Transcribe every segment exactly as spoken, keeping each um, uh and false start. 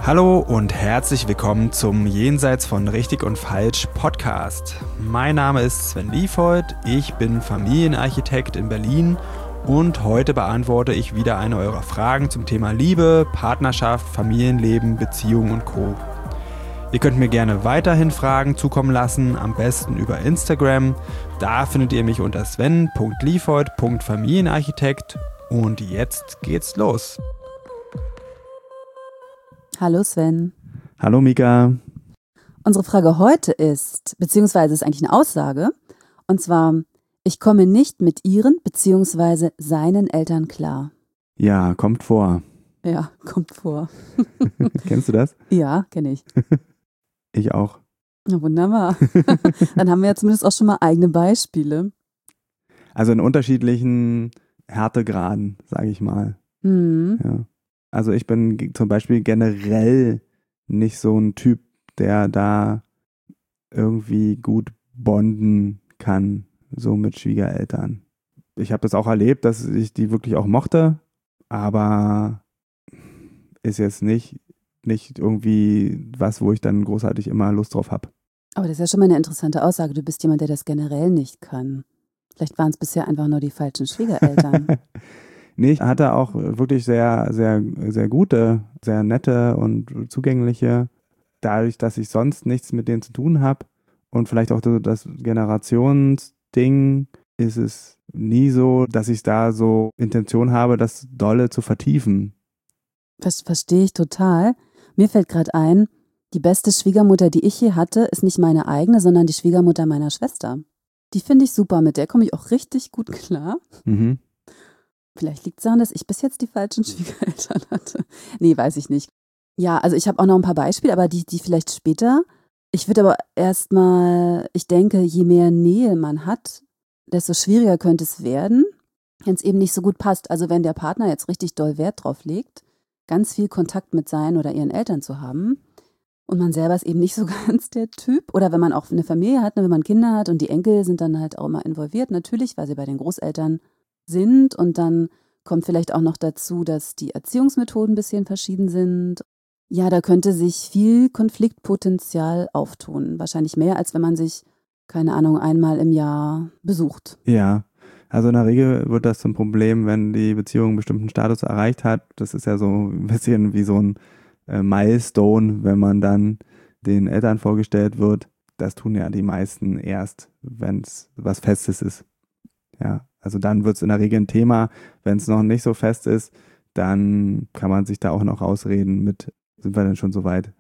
Hallo und herzlich willkommen zum Jenseits von Richtig und Falsch Podcast. Mein Name ist Sven Liefhold, ich bin Familienarchitekt in Berlin und heute beantworte ich wieder eine eurer Fragen zum Thema Liebe, Partnerschaft, Familienleben, Beziehungen und Co. Ihr könnt mir gerne weiterhin Fragen zukommen lassen, am besten über Instagram. Da findet ihr mich unter sven punkt liefhold punkt familienarchitekt und jetzt geht's los. Hallo Sven. Hallo Mika. Unsere Frage heute ist, beziehungsweise ist eigentlich eine Aussage, und zwar, ich komme nicht mit ihren, beziehungsweise seinen Eltern klar. Ja, kommt vor. Ja, kommt vor. Kennst du das? Ja, kenne ich. Ich auch. Na, wunderbar. Dann haben wir ja zumindest auch schon mal eigene Beispiele. Also in unterschiedlichen Härtegraden, sage ich mal. Mhm. Ja. Also ich bin g- zum Beispiel generell nicht so ein Typ, der da irgendwie gut bonden kann, so mit Schwiegereltern. Ich habe das auch erlebt, dass ich die wirklich auch mochte, aber ist jetzt nicht, nicht irgendwie was, wo ich dann großartig immer Lust drauf habe. Aber das ist ja schon mal eine interessante Aussage. Du bist jemand, der das generell nicht kann. Vielleicht waren es bisher einfach nur die falschen Schwiegereltern. Nee, ich hatte auch wirklich sehr, sehr, sehr gute, sehr nette und zugängliche, dadurch, dass ich sonst nichts mit denen zu tun habe und vielleicht auch so das Generationsding, ist es nie so, dass ich da so Intention habe, das dolle zu vertiefen. Das verstehe ich total. Mir fällt gerade ein, die beste Schwiegermutter, die ich je hatte, ist nicht meine eigene, sondern die Schwiegermutter meiner Schwester. Die finde ich super, mit der komme ich auch richtig gut klar. Mhm. Vielleicht liegt es daran, dass ich bis jetzt die falschen Schwiegereltern hatte. Nee, weiß ich nicht. Ja, also ich habe auch noch ein paar Beispiele, aber die, die vielleicht später. Ich würde aber erstmal, ich denke, je mehr Nähe man hat, desto schwieriger könnte es werden, wenn es eben nicht so gut passt. Also wenn der Partner jetzt richtig doll Wert drauf legt, ganz viel Kontakt mit seinen oder ihren Eltern zu haben und man selber ist eben nicht so ganz der Typ. Oder wenn man auch eine Familie hat, ne, wenn man Kinder hat und die Enkel sind dann halt auch immer involviert, natürlich, weil sie bei den Großeltern sind und dann kommt vielleicht auch noch dazu, dass die Erziehungsmethoden ein bisschen verschieden sind. Ja, da könnte sich viel Konfliktpotenzial auftun. Wahrscheinlich mehr, als wenn man sich, keine Ahnung, einmal im Jahr besucht. Ja, also in der Regel wird das zum Problem, wenn die Beziehung einen bestimmten Status erreicht hat. Das ist ja so ein bisschen wie so ein äh, Milestone, wenn man dann den Eltern vorgestellt wird. Das tun ja die meisten erst, wenn es was Festes ist. Ja, also dann wird es in der Regel ein Thema. Wenn es noch nicht so fest ist, dann kann man sich da auch noch rausreden mit, sind wir denn schon so weit?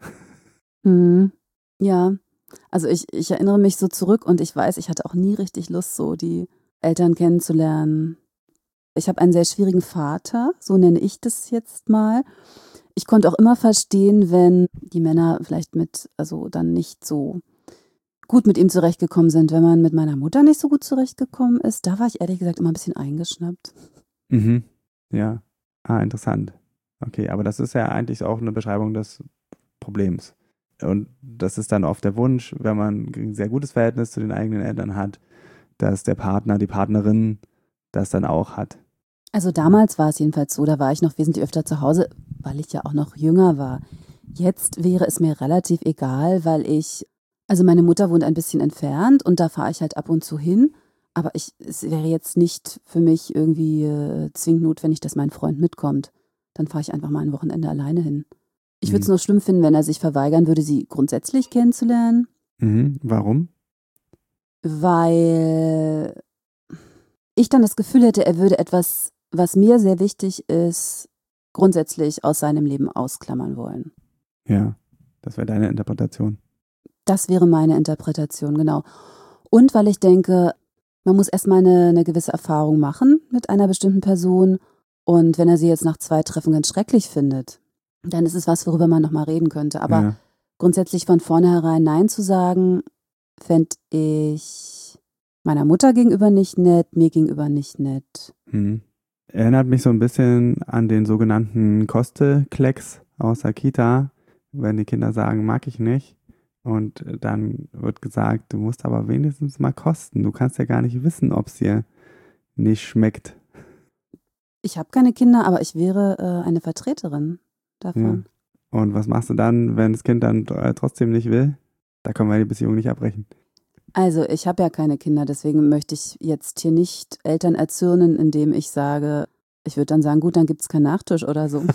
Mhm. Ja, also ich, ich erinnere mich so zurück und ich weiß, ich hatte auch nie richtig Lust, so die Eltern kennenzulernen. Ich habe einen sehr schwierigen Vater, so nenne ich das jetzt mal. Ich konnte auch immer verstehen, wenn die Männer vielleicht mit, also dann nicht so gut mit ihm zurechtgekommen sind. Wenn man mit meiner Mutter nicht so gut zurechtgekommen ist, da war ich ehrlich gesagt immer ein bisschen eingeschnappt. Mhm. Ja, ah, interessant. Okay, aber das ist ja eigentlich auch eine Beschreibung des Problems. Und das ist dann oft der Wunsch, wenn man ein sehr gutes Verhältnis zu den eigenen Eltern hat, dass der Partner, die Partnerin das dann auch hat. Also damals war es jedenfalls so, da war ich noch wesentlich öfter zu Hause, weil ich ja auch noch jünger war. Jetzt wäre es mir relativ egal, weil ich, also meine Mutter wohnt ein bisschen entfernt und da fahre ich halt ab und zu hin. Aber ich, es wäre jetzt nicht für mich irgendwie äh, zwingend notwendig, dass mein Freund mitkommt. Dann fahre ich einfach mal ein Wochenende alleine hin. Ich würde es Mhm. nur schlimm finden, wenn er sich verweigern würde, sie grundsätzlich kennenzulernen, Mhm. Warum? weil ich dann das Gefühl hätte, er würde etwas, was mir sehr wichtig ist, grundsätzlich aus seinem Leben ausklammern wollen. Ja, das wäre deine Interpretation. Das wäre meine Interpretation, genau. Und weil ich denke, man muss erstmal eine, eine gewisse Erfahrung machen mit einer bestimmten Person. Und wenn er sie jetzt nach zwei Treffen ganz schrecklich findet, dann ist es was, worüber man nochmal reden könnte. Aber Ja. grundsätzlich von vornherein Nein zu sagen, fände ich meiner Mutter gegenüber nicht nett, mir gegenüber nicht nett. Mhm. Erinnert mich so ein bisschen an den sogenannten Kosteklecks aus der Kita, wenn die Kinder sagen, mag ich nicht. Und dann wird gesagt, du musst aber wenigstens mal kosten. Du kannst ja gar nicht wissen, ob es dir nicht schmeckt. Ich habe keine Kinder, aber ich wäre äh, eine Vertreterin davon. Und was machst du dann, wenn das Kind dann äh, trotzdem nicht will? Da können wir die Beziehung nicht abbrechen. Also ich habe ja keine Kinder, deswegen möchte ich jetzt hier nicht Eltern erzürnen, indem ich sage, ich würde dann sagen, gut, dann gibt es keinen Nachtisch oder so.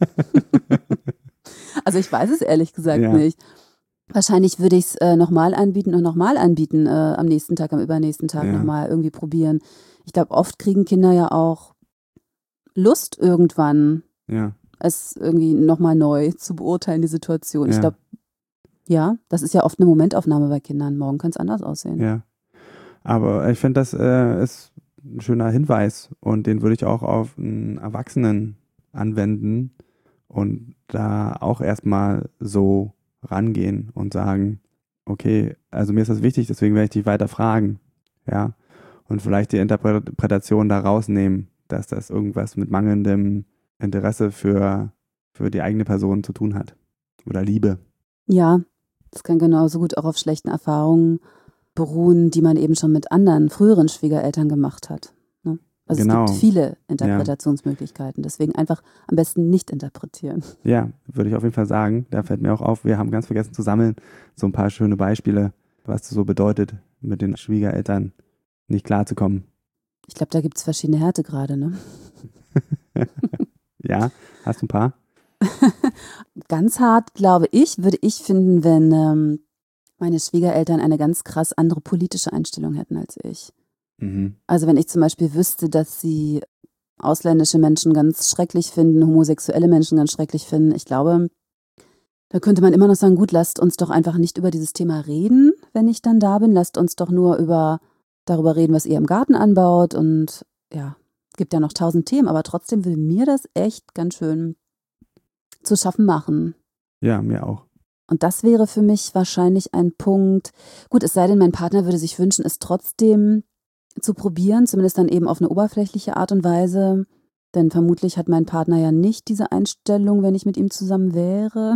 Also ich weiß es ehrlich gesagt Ja. nicht. Wahrscheinlich würde ich es äh, nochmal anbieten und nochmal anbieten, äh, am nächsten Tag, am übernächsten Tag Ja. nochmal irgendwie probieren. Ich glaube, oft kriegen Kinder ja auch Lust irgendwann, Ja. es irgendwie nochmal neu zu beurteilen, die Situation. Ich Ja. glaube, ja, das ist ja oft eine Momentaufnahme bei Kindern. Morgen kann es anders aussehen. Ja. Aber ich finde, das äh, ist ein schöner Hinweis und den würde ich auch auf einen Erwachsenen anwenden und da auch erstmal so rangehen und sagen, okay, also mir ist das wichtig, deswegen werde ich dich weiter fragen, ja, und vielleicht die Interpretation da rausnehmen, dass das irgendwas mit mangelndem Interesse für, für die eigene Person zu tun hat oder Liebe. Ja, das kann genauso gut auch auf schlechten Erfahrungen beruhen, die man eben schon mit anderen früheren Schwiegereltern gemacht hat. Ne? Also Genau. es gibt viele Interpretationsmöglichkeiten, deswegen einfach am besten nicht interpretieren. Ja, würde ich auf jeden Fall sagen. Da fällt mir auch auf, wir haben ganz vergessen zu sammeln, so ein paar schöne Beispiele, was das so bedeutet, mit den Schwiegereltern nicht klarzukommen. Ich glaube, da gibt es verschiedene Härtegrade, ne? Ja, hast du ein paar? Ganz hart, glaube ich, würde ich finden, wenn ähm, meine Schwiegereltern eine ganz krass andere politische Einstellung hätten als ich. Mhm. Also wenn ich zum Beispiel wüsste, dass sie ausländische Menschen ganz schrecklich finden, homosexuelle Menschen ganz schrecklich finden, ich glaube, da könnte man immer noch sagen, gut, lasst uns doch einfach nicht über dieses Thema reden, wenn ich dann da bin. Lasst uns doch nur über darüber reden, was ihr im Garten anbaut. Und ja, es gibt ja noch tausend Themen, aber trotzdem will mir das echt ganz schön zu schaffen machen. Ja, mir auch. Und das wäre für mich wahrscheinlich ein Punkt. Gut, es sei denn, mein Partner würde sich wünschen, es trotzdem zu probieren, zumindest dann eben auf eine oberflächliche Art und Weise. Denn vermutlich hat mein Partner ja nicht diese Einstellung, wenn ich mit ihm zusammen wäre.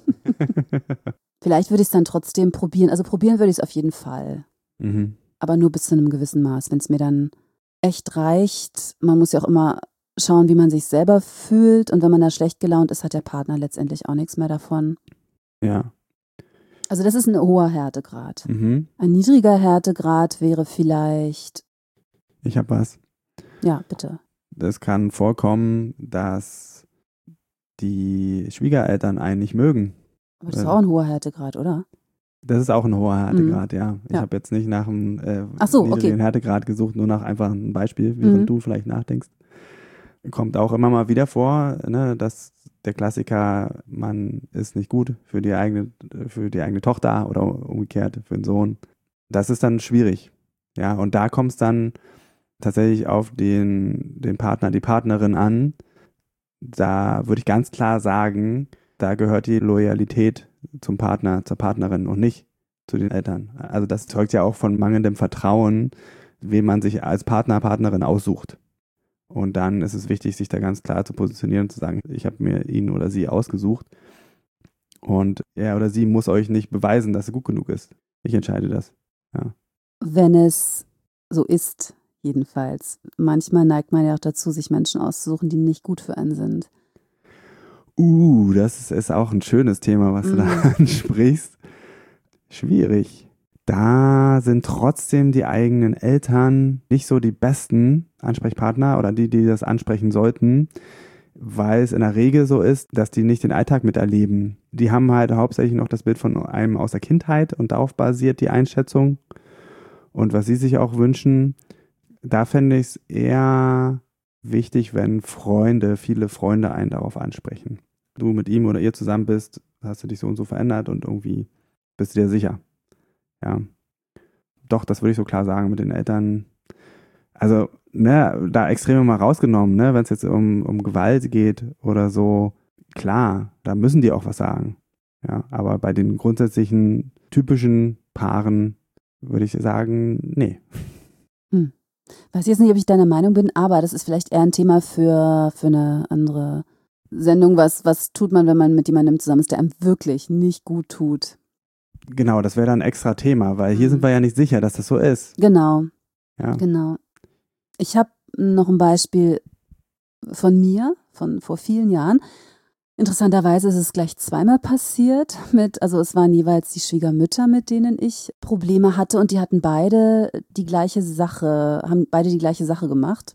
Vielleicht würde ich es dann trotzdem probieren. Also probieren würde ich es auf jeden Fall. Mhm. Aber nur bis zu einem gewissen Maß. Wenn es mir dann echt reicht, man muss ja auch immer schauen, wie man sich selber fühlt. Und wenn man da schlecht gelaunt ist, hat der Partner letztendlich auch nichts mehr davon. Ja. Also das ist ein hoher Härtegrad. Mhm. Ein niedriger Härtegrad wäre vielleicht, Ich habe was. ja, bitte. Es kann vorkommen, dass die Schwiegereltern einen nicht mögen. Aber das ist auch ein hoher Härtegrad, oder? Das ist auch ein hoher Härtegrad, mhm. ja. Ich Ja. habe jetzt nicht nach einem äh, Ach so, niedrigen okay. Härtegrad gesucht, nur nach einfach einem Beispiel, während Mhm. du vielleicht nachdenkst. Kommt auch immer mal wieder vor, ne, dass der Klassiker, man ist nicht gut für die eigene, für die eigene Tochter oder umgekehrt für den Sohn. Das ist dann schwierig. Ja, und da kommt es dann tatsächlich auf den, den Partner, die Partnerin an. Da würde ich ganz klar sagen, da gehört die Loyalität zum Partner, zur Partnerin und nicht zu den Eltern. Also das zeugt ja auch von mangelndem Vertrauen, wen man sich als Partner, Partnerin aussucht. Und dann ist es wichtig, sich da ganz klar zu positionieren und zu sagen, ich habe mir ihn oder sie ausgesucht und er oder sie muss euch nicht beweisen, dass er gut genug ist. Ich entscheide das. Ja. Wenn es so ist, jedenfalls. Manchmal neigt man ja auch dazu, sich Menschen auszusuchen, die nicht gut für einen sind. Uh, das ist, ist auch ein schönes Thema, was du Mhm. da ansprichst. Schwierig. Da sind trotzdem die eigenen Eltern nicht so die besten Ansprechpartner oder die, die das ansprechen sollten, weil es in der Regel so ist, dass die nicht den Alltag miterleben. Die haben halt hauptsächlich noch das Bild von einem aus der Kindheit und darauf basiert die Einschätzung. Und was sie sich auch wünschen, da fände ich es eher wichtig, wenn Freunde, viele Freunde einen darauf ansprechen. Du mit ihm oder ihr zusammen bist, hast du dich so und so verändert und irgendwie bist du dir sicher. Ja, doch, das würde ich so klar sagen mit den Eltern. Also, ne, da Extreme mal rausgenommen, ne, wenn es jetzt um, um Gewalt geht oder so, klar, da müssen die auch was sagen. Ja, aber bei den grundsätzlichen, typischen Paaren würde ich sagen, nee. Hm. Weiß jetzt nicht, ob ich deiner Meinung bin, aber das ist vielleicht eher ein Thema für, für eine andere Sendung. Was, was tut man, wenn man mit jemandem zusammen ist, der einem wirklich nicht gut tut? Genau, das wäre dann ein extra Thema, weil hier Mhm. sind wir ja nicht sicher, dass das so ist. Genau, Ja. genau. Ich habe noch ein Beispiel von mir, von vor vielen Jahren. Interessanterweise ist es gleich zweimal passiert mit, also es waren jeweils die Schwiegermütter, mit denen ich Probleme hatte und die hatten beide die gleiche Sache, haben beide die gleiche Sache gemacht.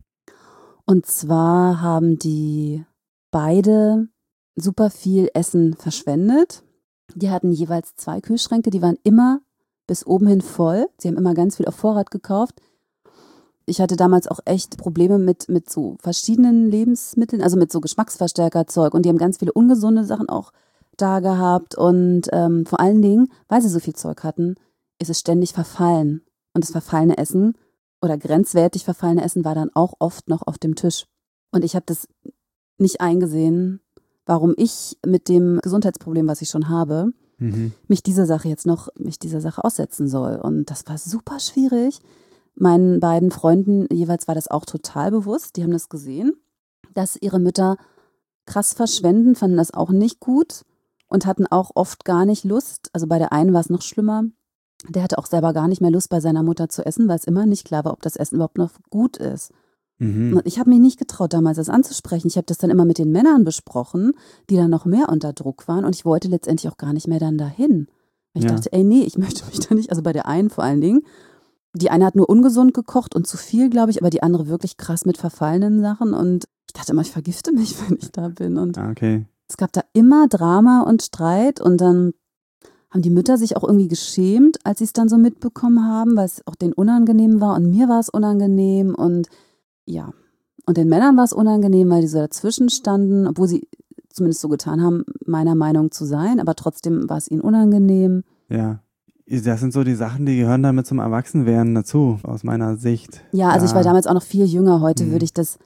Und zwar haben die beide super viel Essen verschwendet. Die hatten jeweils zwei Kühlschränke, die waren immer bis oben hin voll. Sie haben immer ganz viel auf Vorrat gekauft. Ich hatte damals auch echt Probleme mit, mit so verschiedenen Lebensmitteln, also mit so Geschmacksverstärkerzeug und die haben ganz viele ungesunde Sachen auch da gehabt und ähm, vor allen Dingen, weil sie so viel Zeug hatten, ist es ständig verfallen und das verfallene Essen oder grenzwertig verfallene Essen war dann auch oft noch auf dem Tisch und ich habe das nicht eingesehen, warum ich mit dem Gesundheitsproblem, was ich schon habe, mhm. mich dieser Sache jetzt noch, mich dieser Sache aussetzen soll und das war super schwierig. Meinen beiden Freunden jeweils war das auch total bewusst. Die haben das gesehen, dass ihre Mütter krass verschwenden, fanden das auch nicht gut und hatten auch oft gar nicht Lust. Also bei der einen war es noch schlimmer. Der hatte auch selber gar nicht mehr Lust, bei seiner Mutter zu essen, weil es immer nicht klar war, ob das Essen überhaupt noch gut ist. Mhm. Und ich habe mich nicht getraut, damals das anzusprechen. Ich habe das dann immer mit den Männern besprochen, die dann noch mehr unter Druck waren. Und ich wollte letztendlich auch gar nicht mehr dann dahin. Ich ja. dachte, ey, nee, ich möchte mich da nicht, also bei der einen vor allen Dingen, die eine hat nur ungesund gekocht und zu viel, glaube ich, aber die andere wirklich krass mit verfallenen Sachen. Und ich dachte immer, ich vergifte mich, wenn ich da bin. Und okay. es gab da immer Drama und Streit. Und dann haben die Mütter sich auch irgendwie geschämt, als sie es dann so mitbekommen haben, weil es auch denen unangenehm war. Und mir war es unangenehm. Und ja, und den Männern war es unangenehm, weil die so dazwischen standen, obwohl sie zumindest so getan haben, meiner Meinung zu sein. Aber trotzdem war es ihnen unangenehm. Ja. Das sind so die Sachen, die gehören damit zum Erwachsenwerden dazu, aus meiner Sicht. Ja, also ja. ich war damals auch noch viel jünger. Heute hm. würde ich das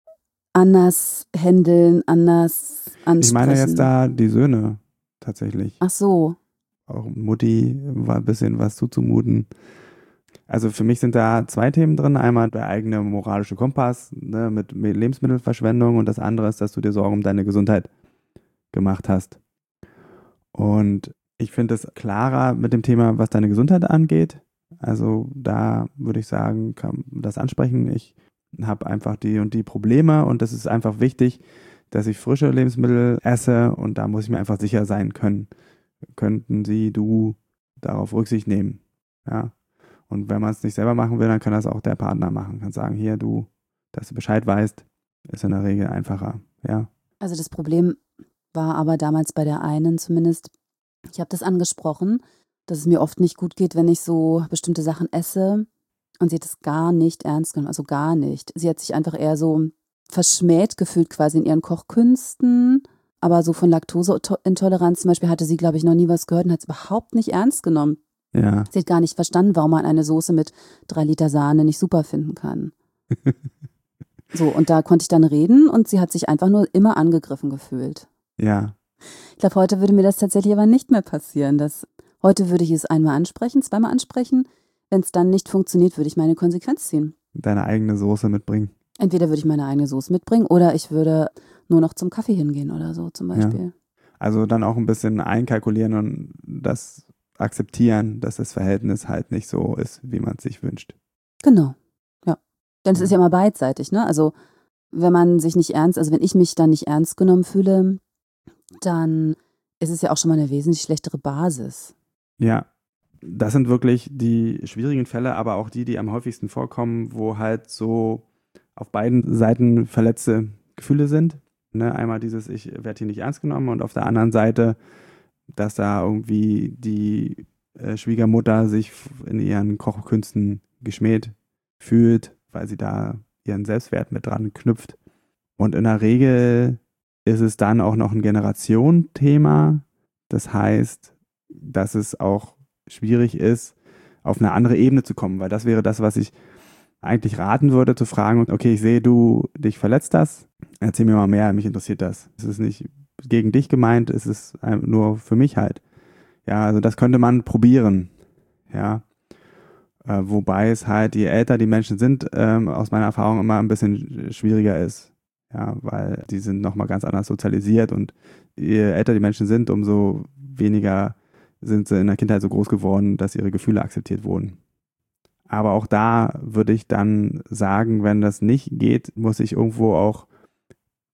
anders handeln, anders ansprechen. Ich meine jetzt da die Söhne tatsächlich. Ach so. Auch Mutti war ein bisschen was zuzumuten. Also für mich sind da zwei Themen drin. Einmal der eigene moralische Kompass, ne, mit Lebensmittelverschwendung und das andere ist, dass du dir Sorgen um deine Gesundheit gemacht hast. Und ich finde es klarer mit dem Thema, was deine Gesundheit angeht. Also da würde ich sagen, kann das ansprechen. Ich habe einfach die und die Probleme und es ist einfach wichtig, dass ich frische Lebensmittel esse und da muss ich mir einfach sicher sein können. Könnten sie, du darauf Rücksicht nehmen. Ja. Und wenn man es nicht selber machen will, dann kann das auch der Partner machen. Kann sagen, hier, du, dass du Bescheid weißt, ist in der Regel einfacher. Ja. Also das Problem war aber damals bei der einen zumindest, ich habe das angesprochen, dass es mir oft nicht gut geht, wenn ich so bestimmte Sachen esse. Und sie hat es gar nicht ernst genommen, also gar nicht. Sie hat sich einfach eher so verschmäht gefühlt quasi in ihren Kochkünsten. Aber so von Laktoseintoleranz zum Beispiel hatte sie, glaube ich, noch nie was gehört und hat es überhaupt nicht ernst genommen. Ja. Sie hat gar nicht verstanden, warum man eine Soße mit drei Liter Sahne nicht super finden kann. So, und da konnte ich dann reden und sie hat sich einfach nur immer angegriffen gefühlt. Ja. Ich glaube, heute würde mir das tatsächlich aber nicht mehr passieren. Das, heute würde ich es einmal ansprechen, zweimal ansprechen. Wenn es dann nicht funktioniert, würde ich meine Konsequenz ziehen. Deine eigene Soße mitbringen. Entweder würde ich meine eigene Soße mitbringen oder ich würde nur noch zum Kaffee hingehen oder so zum Beispiel. Ja. Also dann auch ein bisschen einkalkulieren und das akzeptieren, dass das Verhältnis halt nicht so ist, wie man es sich wünscht. Genau, ja. Denn es ist ja immer beidseitig, ne? Also wenn man sich nicht ernst, also wenn ich mich dann nicht ernst genommen fühle, dann ist es ja auch schon mal eine wesentlich schlechtere Basis. Ja, das sind wirklich die schwierigen Fälle, aber auch die, die am häufigsten vorkommen, wo halt so auf beiden Seiten verletzte Gefühle sind. Ne? Einmal dieses, ich werde hier nicht ernst genommen und auf der anderen Seite, dass da irgendwie die äh, Schwiegermutter sich in ihren Kochkünsten geschmäht fühlt, weil sie da ihren Selbstwert mit dran knüpft. Und in der Regel ist es dann auch noch ein Generationenthema. Das heißt, dass es auch schwierig ist, auf eine andere Ebene zu kommen, weil das wäre das, was ich eigentlich raten würde, zu fragen, okay, ich sehe, du dich verletzt hast, erzähl mir mal mehr, mich interessiert das. Es ist nicht gegen dich gemeint, es ist nur für mich halt. Ja, also das könnte man probieren, ja. Äh, wobei es halt, je älter die Menschen sind, ähm, aus meiner Erfahrung immer ein bisschen schwieriger ist. Ja, weil die sind nochmal ganz anders sozialisiert und je älter die Menschen sind, umso weniger sind sie in der Kindheit so groß geworden, dass ihre Gefühle akzeptiert wurden. Aber auch da würde ich dann sagen, wenn das nicht geht, muss ich irgendwo auch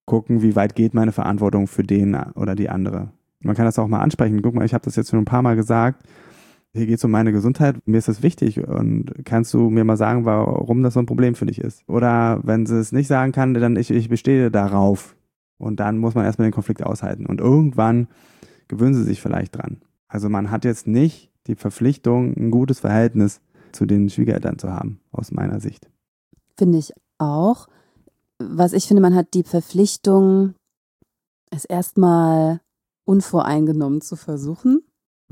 gucken, wie weit geht meine Verantwortung für den oder die andere. Man kann das auch mal ansprechen. Guck mal, ich habe das jetzt schon ein paar Mal gesagt. Hier geht es um meine Gesundheit. Mir ist das wichtig. Und kannst du mir mal sagen, warum das so ein Problem für dich ist? Oder wenn sie es nicht sagen kann, dann ich, ich bestehe darauf. Und dann muss man erstmal den Konflikt aushalten. Und irgendwann gewöhnen sie sich vielleicht dran. Also man hat jetzt nicht die Verpflichtung, ein gutes Verhältnis zu den Schwiegereltern zu haben, aus meiner Sicht. Finde ich auch. Was ich finde, man hat die Verpflichtung, es erstmal unvoreingenommen zu versuchen,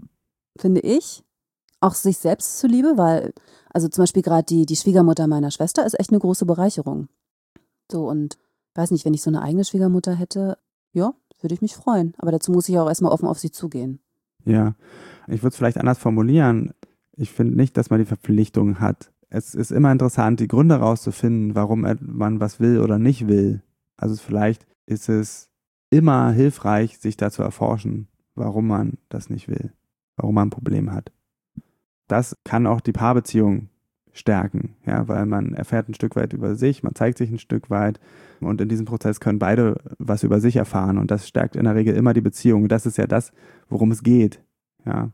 finde ich. Auch sich selbst zuliebe, weil, also zum Beispiel gerade die, die Schwiegermutter meiner Schwester ist echt eine große Bereicherung. So, und weiß nicht, wenn ich so eine eigene Schwiegermutter hätte, ja, würde ich mich freuen. Aber dazu muss ich auch erstmal offen auf sie zugehen. Ja, ich würde es vielleicht anders formulieren. Ich finde nicht, dass man die Verpflichtung hat. Es ist immer interessant, die Gründe rauszufinden, warum man was will oder nicht will. Also vielleicht ist es immer hilfreich, sich da zu erforschen, warum man das nicht will, warum man ein Problem hat. Das kann auch die Paarbeziehung stärken, ja, weil man erfährt ein Stück weit über sich, man zeigt sich ein Stück weit und in diesem Prozess können beide was über sich erfahren und das stärkt in der Regel immer die Beziehung. Das ist ja das, worum es geht, ja.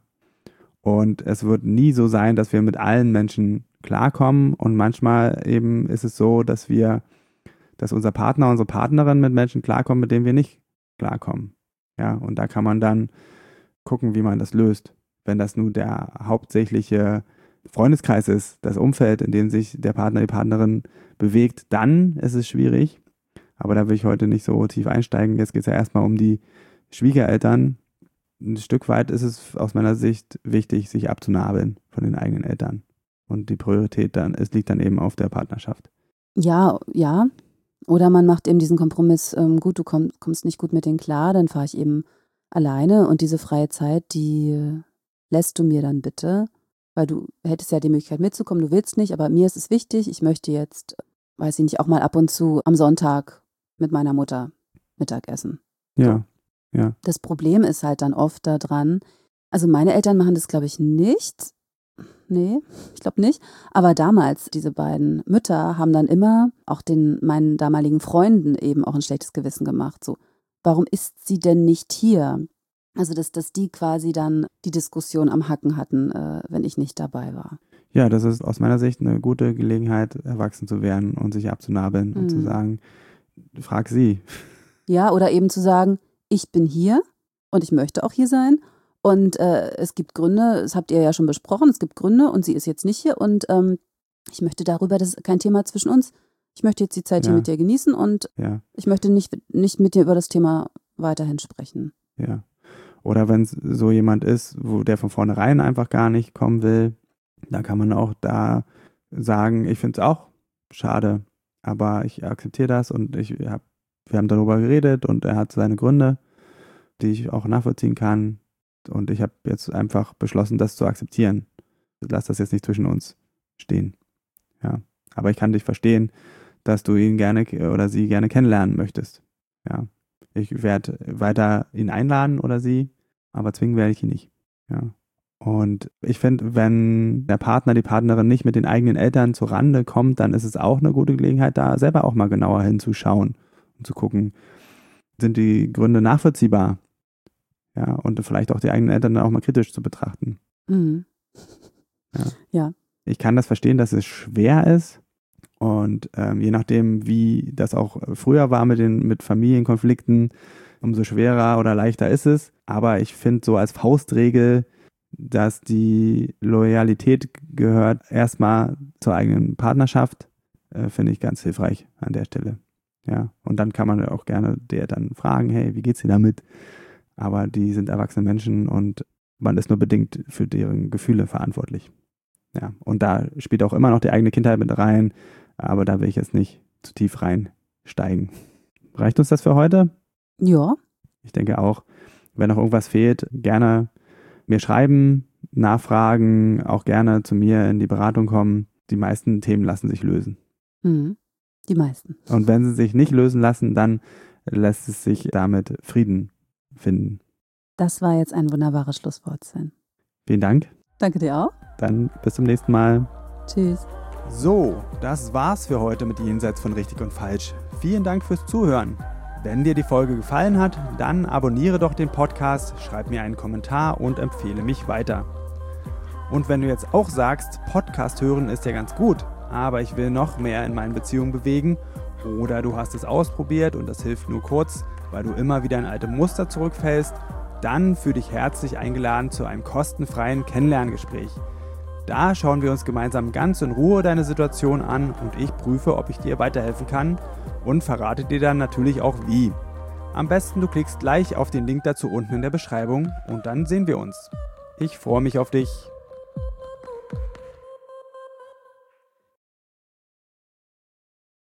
Und es wird nie so sein, dass wir mit allen Menschen klarkommen und manchmal eben ist es so, dass wir, dass unser Partner, unsere Partnerin mit Menschen klarkommen, mit denen wir nicht klarkommen, ja, und da kann man dann gucken, wie man das löst. Wenn das nun der hauptsächliche Freundeskreis ist, das Umfeld, in dem sich der Partner, die Partnerin bewegt, dann ist es schwierig. Aber da will ich heute nicht so tief einsteigen. Jetzt geht es ja erstmal um die Schwiegereltern. Ein Stück weit ist es aus meiner Sicht wichtig, sich abzunabeln von den eigenen Eltern. Und die Priorität dann, es liegt dann eben auf der Partnerschaft. Ja, ja. Oder man macht eben diesen Kompromiss, ähm, gut, du komm, kommst nicht gut mit denen klar, dann fahre ich eben alleine und diese freie Zeit, die lässt du mir dann bitte, weil du hättest ja die Möglichkeit mitzukommen, du willst nicht, aber mir ist es wichtig, ich möchte jetzt, weiß ich nicht, auch mal ab und zu am Sonntag mit meiner Mutter Mittag essen. Ja, so. Ja. Das Problem ist halt dann oft daran, also meine Eltern machen das, glaube ich, nicht. Nee, ich glaube nicht. Aber damals, diese beiden Mütter haben dann immer auch den meinen damaligen Freunden eben auch ein schlechtes Gewissen gemacht. So, warum ist sie denn nicht hier? Also, dass, dass die quasi dann die Diskussion am Hacken hatten, äh, wenn ich nicht dabei war. Ja, das ist aus meiner Sicht eine gute Gelegenheit, erwachsen zu werden und sich abzunabeln mhm. und zu sagen, frag sie. Ja, oder eben zu sagen, ich bin hier und ich möchte auch hier sein. Und äh, es gibt Gründe, das habt ihr ja schon besprochen, es gibt Gründe und sie ist jetzt nicht hier. Und ähm, ich möchte darüber, das ist kein Thema zwischen uns. Ich möchte jetzt die Zeit ja. hier mit dir genießen und ja. ich möchte nicht, nicht mit dir über das Thema weiterhin sprechen. Ja. Oder wenn es so jemand ist, wo der von vornherein einfach gar nicht kommen will, da kann man auch da sagen, ich finde es auch schade, aber ich akzeptiere das und ich hab, wir haben darüber geredet und er hat seine Gründe, die ich auch nachvollziehen kann und ich habe jetzt einfach beschlossen, das zu akzeptieren. Lass das jetzt nicht zwischen uns stehen. Ja, aber ich kann dich verstehen, dass du ihn gerne oder sie gerne kennenlernen möchtest. Ja, ich werde weiter ihn einladen oder sie, aber zwingen werde ich ihn nicht. Ja. Und ich finde, wenn der Partner, die Partnerin nicht mit den eigenen Eltern zur Rande kommt, dann ist es auch eine gute Gelegenheit, da selber auch mal genauer hinzuschauen und zu gucken, sind die Gründe nachvollziehbar? Ja, und vielleicht auch die eigenen Eltern dann auch mal kritisch zu betrachten. Mhm. Ja. ja. Ich kann das verstehen, dass es schwer ist und ähm, je nachdem, wie das auch früher war mit den mit Familienkonflikten, umso schwerer oder leichter ist es. Aber ich finde so als Faustregel, dass die Loyalität gehört erstmal zur eigenen Partnerschaft, äh, finde ich ganz hilfreich an der Stelle. Ja, und dann kann man auch gerne der dann fragen, hey, wie geht's dir damit? Aber die sind erwachsene Menschen und man ist nur bedingt für deren Gefühle verantwortlich. Ja, und da spielt auch immer noch die eigene Kindheit mit rein, aber da will ich jetzt nicht zu tief reinsteigen. Reicht uns das für heute? Ja. Ich denke auch, wenn noch irgendwas fehlt, gerne mir schreiben, nachfragen, auch gerne zu mir in die Beratung kommen. Die meisten Themen lassen sich lösen. Mhm. Die meisten. Und wenn sie sich nicht lösen lassen, dann lässt es sich damit Frieden finden. Das war jetzt ein wunderbares Schlusswort, Sven. Vielen Dank. Danke dir auch. Dann bis zum nächsten Mal. Tschüss. So, das war's für heute mit Jenseits von Richtig und Falsch. Vielen Dank fürs Zuhören. Wenn dir die Folge gefallen hat, dann abonniere doch den Podcast, schreib mir einen Kommentar und empfehle mich weiter. Und wenn du jetzt auch sagst, Podcast hören ist ja ganz gut, aber ich will noch mehr in meinen Beziehungen bewegen, oder du hast es ausprobiert und das hilft nur kurz, weil du immer wieder in alte Muster zurückfällst, dann fühle dich herzlich eingeladen zu einem kostenfreien Kennenlerngespräch. Da schauen wir uns gemeinsam ganz in Ruhe deine Situation an und ich prüfe, ob ich dir weiterhelfen kann und verrate dir dann natürlich auch wie. Am besten du klickst gleich auf den Link dazu unten in der Beschreibung und dann sehen wir uns. Ich freue mich auf dich.